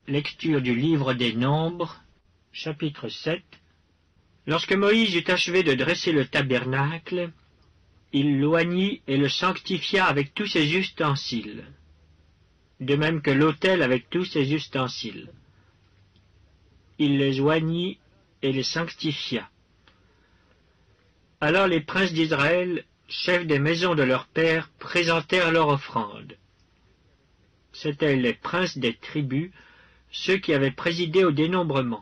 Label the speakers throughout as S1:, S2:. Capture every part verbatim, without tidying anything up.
S1: Lecture du livre des Nombres, chapitre sept. Lorsque Moïse eut achevé de dresser le tabernacle, il l'oignit et le sanctifia avec tous ses ustensiles, de même que l'autel avec tous ses ustensiles. Il les oignit et les sanctifia. Alors les princes d'Israël, chefs des maisons de leurs pères, présentèrent leur offrande. C'étaient les princes des tribus, ceux qui avaient présidé au dénombrement.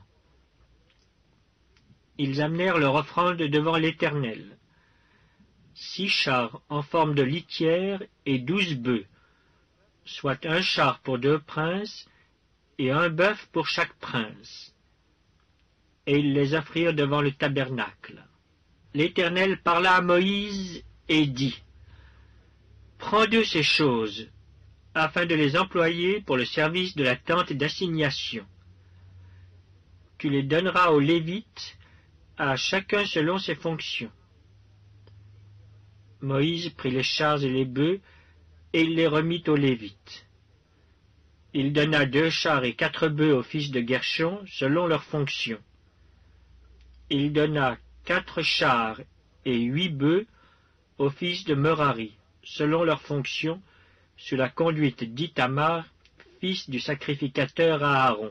S1: Ils amenèrent leur offrande devant l'Éternel. Six chars en forme de litière et douze bœufs, soit un char pour deux princes et un bœuf pour chaque prince. Et ils les offrirent devant le tabernacle. L'Éternel parla à Moïse et dit, « Prends de ces choses, afin de les employer pour le service de la tente d'assignation. Tu les donneras aux Lévites, à chacun selon ses fonctions. » Moïse prit les chars et les bœufs, et il les remit aux Lévites. Il donna deux chars et quatre bœufs aux fils de Guershon, selon leurs fonctions. Il donna quatre chars et huit bœufs aux fils de Merari, selon leurs fonctions, sous la conduite d'Ithamar, fils du sacrificateur Aaron.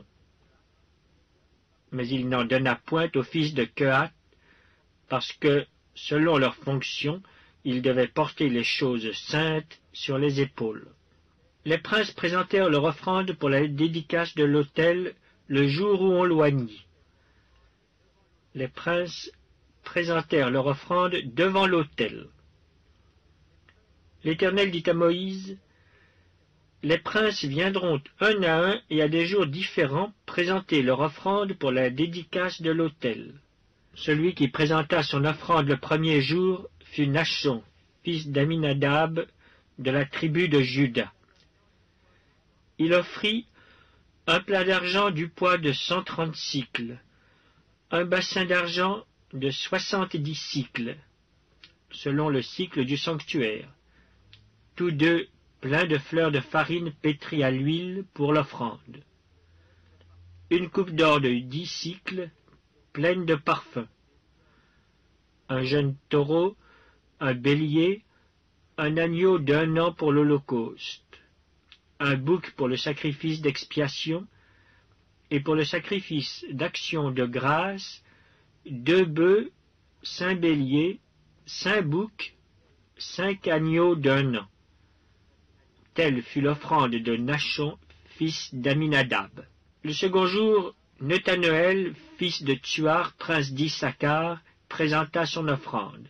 S1: Mais il n'en donna point aux fils de Kehath, parce que, selon leurs fonctions, ils devaient porter les choses saintes sur les épaules. Les princes présentèrent leur offrande pour la dédicace de l'autel le jour où on l'oignit. Les princes présentèrent leur offrande devant l'autel. L'Éternel dit à Moïse, « Les princes viendront un à un et à des jours différents présenter leur offrande pour la dédicace de l'autel. Celui qui présenta son offrande le premier jour fut Nachshon, fils d'Aminadab, de la tribu de Juda. Il offrit un plat d'argent du poids de cent trente cycles, un bassin d'argent de soixante-dix cycles, selon le cycle du sanctuaire, tous deux pleins de fleurs de farine pétrie à l'huile pour l'offrande, une coupe d'or de dix cycles, pleine de parfums, un jeune taureau, un bélier, un agneau d'un an pour l'holocauste, un bouc pour le sacrifice d'expiation, et pour le sacrifice d'action de grâce, deux bœufs, cinq béliers, cinq boucs, cinq agneaux d'un an. Telle fut l'offrande de Nachshon, fils d'Aminadab. Le second jour, Nethaneël, fils de Tsuar, prince d'Issachar, présenta son offrande.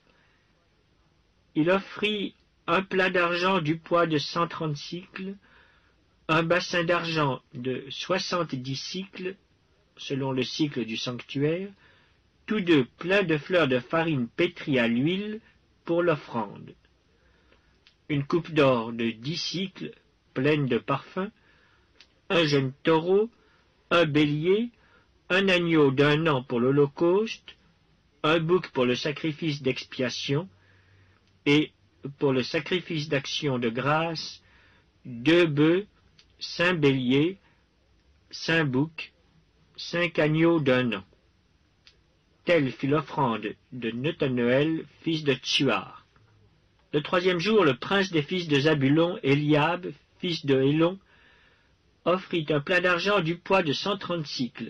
S1: Il offrit un plat d'argent du poids de cent trente cycles, un bassin d'argent de soixante-dix cycles, selon le cycle du sanctuaire, tous deux pleins de fleurs de farine pétrie à l'huile pour l'offrande, une coupe d'or de dix cycles, pleine de parfums, un jeune taureau, un bélier, un agneau d'un an pour l'holocauste, un bouc pour le sacrifice d'expiation, et, pour le sacrifice d'action de grâce, deux bœufs, cinq béliers, cinq boucs, cinq agneaux d'un an. Telle fut l'offrande de Nethaneël, fils de Tsuar. Le troisième jour, le prince des fils de Zabulon, Eliab, fils de Hélon, offrit un plat d'argent du poids de cent trente cycles,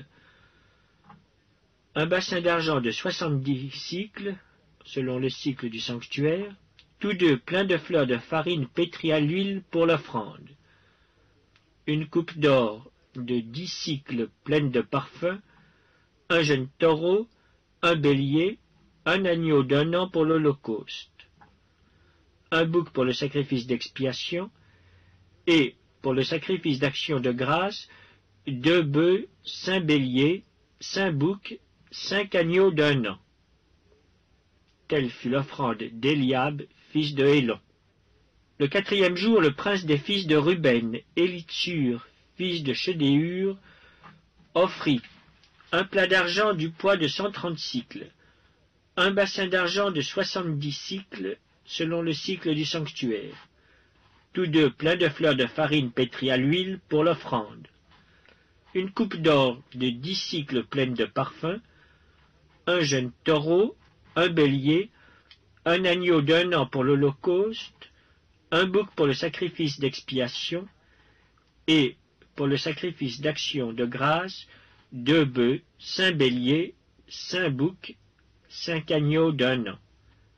S1: un bassin d'argent de soixante-dix cycles, selon le cycle du sanctuaire, tous deux pleins de fleurs de farine pétrie à l'huile pour l'offrande, une coupe d'or de dix cycles pleine de parfums, un jeune taureau, un bélier, un agneau d'un an pour l'holocauste, un bouc pour le sacrifice d'expiation, et, pour le sacrifice d'action de grâce, deux bœufs, cinq béliers, cinq boucs, cinq agneaux d'un an. Telle fut l'offrande d'Eliab, fils de Hélon. Le quatrième jour, le prince des fils de Ruben, Élitsur, fils de Chédéur, offrit un plat d'argent du poids de cent trente cycles, un bassin d'argent de soixante-dix cycles, selon le cycle du sanctuaire, tous deux pleins de fleurs de farine pétrie à l'huile pour l'offrande, une coupe d'or de dix cycles pleine de parfums, un jeune taureau, un bélier, un agneau d'un an pour l'holocauste, un bouc pour le sacrifice d'expiation, et pour le sacrifice d'action de grâce, deux bœufs, cinq béliers, cinq boucs, cinq agneaux d'un an.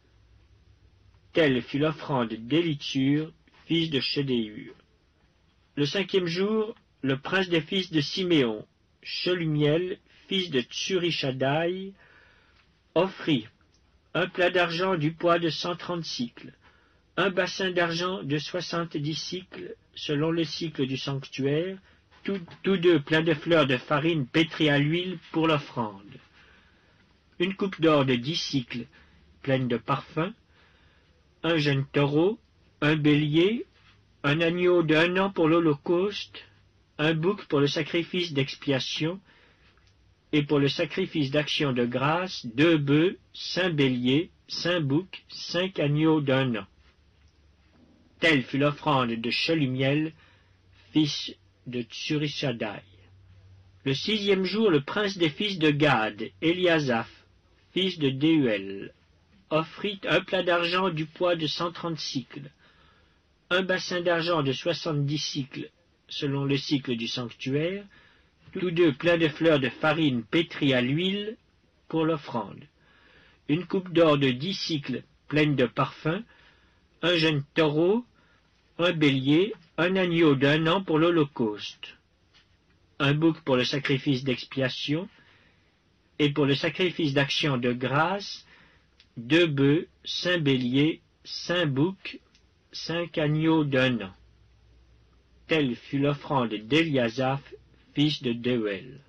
S1: Telle fut l'offrande d'Élitsur, fils de Shedéur. Le cinquième jour, le prince des fils de Siméon, Shelumiel, fils de Tsurishaddaï, offrit un plat d'argent du poids de cent trente cycles, un bassin d'argent de soixante-dix cycles, selon le cycle du sanctuaire, tous, tous deux pleins de fleurs de farine pétrie à l'huile pour l'offrande. Une coupe d'or de dix cycles, pleine de parfums, un jeune taureau, un bélier, un agneau d'un an pour l'holocauste, un bouc pour le sacrifice d'expiation, et pour le sacrifice d'action de grâce, deux bœufs, cinq béliers, cinq boucs, cinq agneaux d'un an. Telle fut l'offrande de Shelumiel, fils de Tsurishaddaï. Le sixième jour, le prince des fils de Gad, Eliasaph, fils de Déuel, offrit un plat d'argent du poids de cent trente cycles, un bassin d'argent de soixante-dix cycles, selon le cycle du sanctuaire, tous deux pleins de fleurs de farine pétrie à l'huile pour l'offrande, une coupe d'or de dix cycles pleine de parfums, un jeune taureau, un bélier, un agneau d'un an pour l'holocauste, un bouc pour le sacrifice d'expiation, et pour le sacrifice d'action de grâce, deux bœufs, cinq béliers, cinq boucs, cinq agneaux d'un an. Telle fut l'offrande d'Eliasaph, fils de Déuel.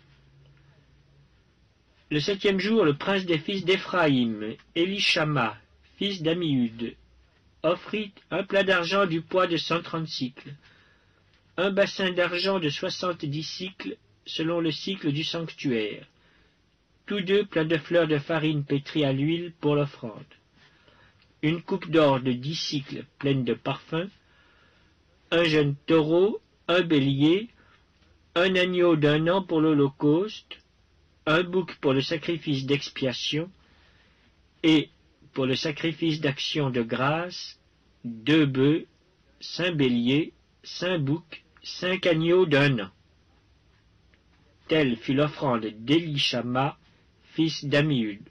S1: Le septième jour, le prince des fils d'Éphraïm, Élishama, fils d'Ammiud, offrit un plat d'argent du poids de cent trente cycles, un bassin d'argent de soixante-dix cycles, selon le cycle du sanctuaire, tous deux pleins de fleurs de farine pétrie à l'huile pour l'offrande, une coupe d'or de dix cycles pleine de parfums, un jeune taureau, un bélier, un agneau d'un an pour l'holocauste, un bouc pour le sacrifice d'expiation, et pour le sacrifice d'action de grâce, deux bœufs, cinq béliers, cinq boucs, cinq agneaux d'un an. Telle fut l'offrande d'Élishama, fils d'Ammiud.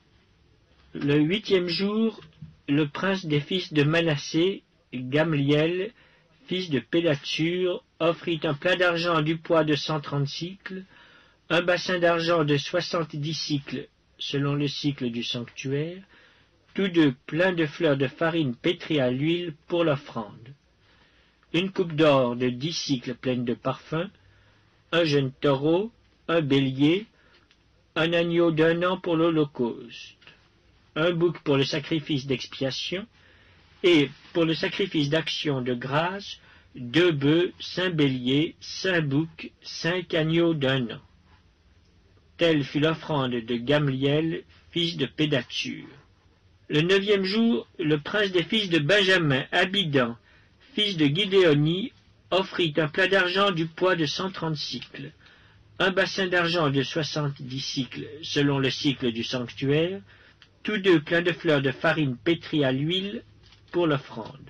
S1: Le huitième jour, le prince des fils de Manassé, Gamliel, fils de Pédatsur, offrit un plat d'argent du poids de cent trente cycles, un bassin d'argent de soixante-dix cycles, selon le cycle du sanctuaire, tous deux pleins de fleurs de farine pétrie à l'huile pour l'offrande, une coupe d'or de dix cycles pleine de parfums, un jeune taureau, un bélier, un agneau d'un an pour l'holocauste, un bouc pour le sacrifice d'expiation, et pour le sacrifice d'action de grâce, deux bœufs, cinq béliers, cinq boucs, cinq agneaux d'un an. Telle fut l'offrande de Gamliel, fils de Pédatsur. Le neuvième jour, le prince des fils de Benjamin, Abidan, fils de Gidéoni, offrit un plat d'argent du poids de cent trente cycles, un bassin d'argent de soixante-dix cycles, selon le cycle du sanctuaire, tous deux pleins de fleurs de farine pétrie à l'huile pour l'offrande,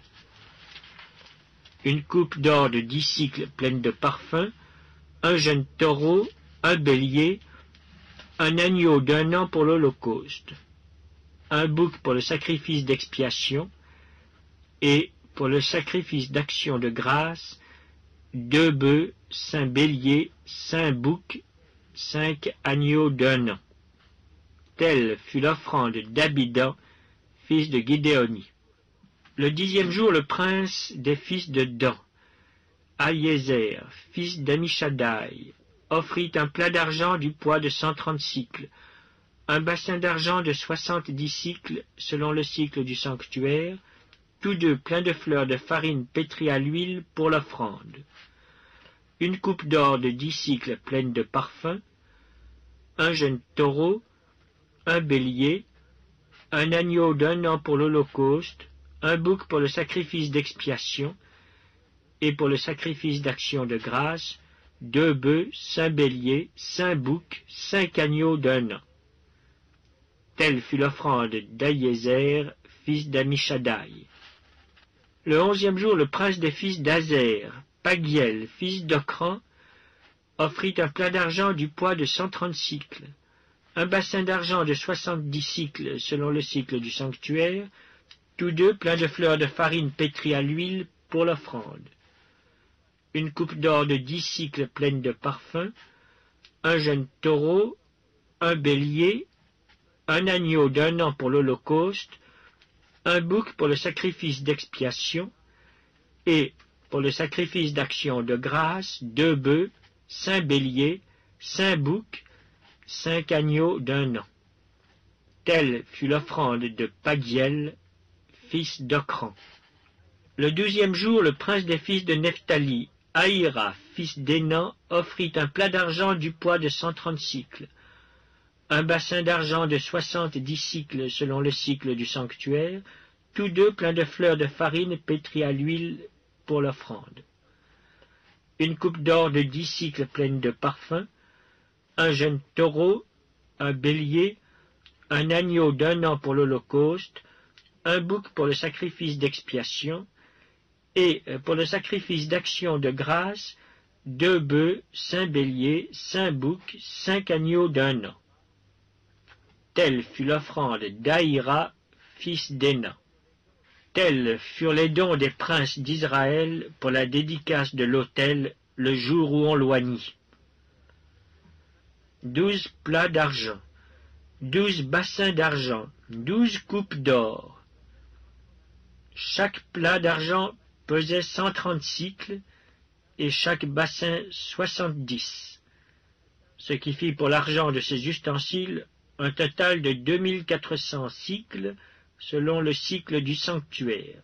S1: une coupe d'or de dix cycles pleine de parfums, un jeune taureau, un bélier, un agneau d'un an pour l'holocauste, un bouc pour le sacrifice d'expiation, et pour le sacrifice d'action de grâce, deux bœufs, cinq béliers, cinq boucs, cinq agneaux d'un an. Telle fut l'offrande d'Abidan, fils de Gidéoni. Le dixième jour, le prince des fils de Dan, Ahiézer, fils d'Amishaddaï, offrit un plat d'argent du poids de cent trente cycles, un bassin d'argent de soixante-dix cycles, selon le cycle du sanctuaire, tous deux pleins de fleurs de farine pétrie à l'huile pour l'offrande, une coupe d'or de dix cycles pleine de parfums, un jeune taureau, un bélier, un agneau d'un an pour l'holocauste, un bouc pour le sacrifice d'expiation, et pour le sacrifice d'action de grâce, deux bœufs, cinq béliers, cinq boucs, cinq agneaux d'un an. Telle fut l'offrande d'Ahiézer, fils d'Amishadaï. Le onzième jour, le prince des fils d'Azer, Pagiel, fils d'Ocran, offrit un plat d'argent du poids de cent trente cycles, un bassin d'argent de soixante-dix cycles selon le cycle du sanctuaire, tous deux pleins de fleurs de farine pétrie à l'huile pour l'offrande, une coupe d'or de dix cycles pleine de parfums, un jeune taureau, un bélier, un agneau d'un an pour l'holocauste, un bouc pour le sacrifice d'expiation, et, pour le sacrifice d'action de grâce, deux bœufs, cinq béliers, cinq boucs, cinq agneaux d'un an. Telle fut l'offrande de Pagiel, fils d'Ocran. Le douzième jour, le prince des fils de Nephtali, Ahira, fils d'Énan, offrit un plat d'argent du poids de cent trente cycles, un bassin d'argent de soixante-dix cycles selon le cycle du sanctuaire, tous deux pleins de fleurs de farine pétrie à l'huile pour l'offrande, une coupe d'or de dix cycles pleine de parfums, un jeune taureau, un bélier, un agneau d'un an pour l'holocauste, un bouc pour le sacrifice d'expiation, et pour le sacrifice d'action de grâce, deux bœufs, cinq béliers, cinq boucs, cinq agneaux d'un an. Telle fut l'offrande d'Ahira, fils d'Énan. Tels furent les dons des princes d'Israël pour la dédicace de l'autel le jour où on l'oignit. Douze plats d'argent, douze bassins d'argent, douze coupes d'or. Chaque plat d'argent pesait cent trente cycles, et chaque bassin soixante-dix, ce qui fit pour l'argent de ces ustensiles un total de deux mille quatre cents cycles, selon le cycle du sanctuaire.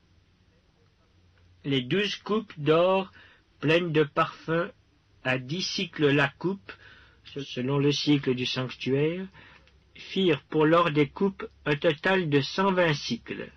S1: Les douze coupes d'or pleines de parfums à dix cycles la coupe, selon le cycle du sanctuaire, firent pour l'or des coupes un total de cent vingt cycles.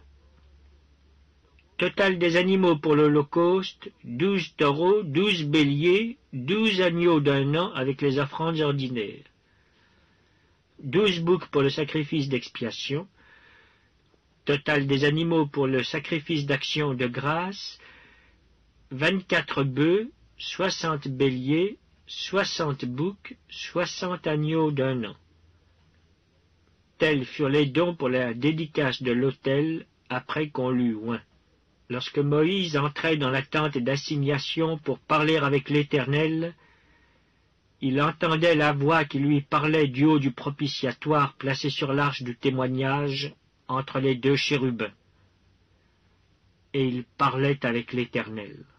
S1: Total des animaux pour l'holocauste, douze taureaux, douze béliers, douze agneaux d'un an avec les offrandes ordinaires, douze boucs pour le sacrifice d'expiation, total des animaux pour le sacrifice d'action de grâce, vingt-quatre bœufs, soixante béliers, soixante boucs, soixante agneaux d'un an. Tels furent les dons pour la dédicace de l'autel après qu'on l'eut oint. Lorsque Moïse entrait dans la tente d'assignation pour parler avec l'Éternel, il entendait la voix qui lui parlait du haut du propitiatoire placé sur l'arche du témoignage entre les deux chérubins. Et il parlait avec l'Éternel.